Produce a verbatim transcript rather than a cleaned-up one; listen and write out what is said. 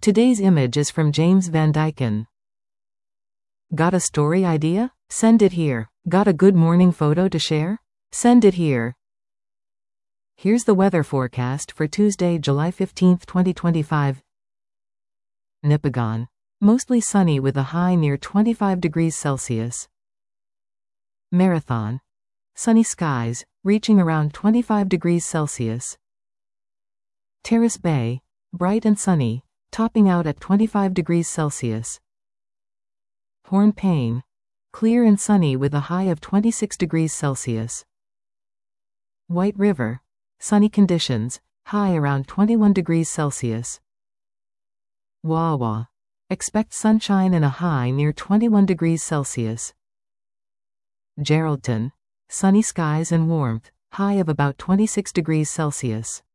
Today's image is from James Van Dyken. Got a story idea? Send it here. Got a good morning photo to share? Send it here. Here's the weather forecast for Tuesday, July fifteenth, twenty twenty-five. Nipigon. Mostly sunny with a high near twenty-five degrees Celsius. Marathon. Sunny skies, reaching around twenty-five degrees Celsius. Terrace Bay. Bright and sunny, topping out at twenty-five degrees Celsius. Hornpain. Clear and sunny with a high of twenty-six degrees Celsius. White River. Sunny conditions, high around twenty-one degrees Celsius. Wawa. Expect sunshine and a high near twenty-one degrees Celsius. Geraldton. Sunny skies and warmth, high of about twenty-six degrees Celsius.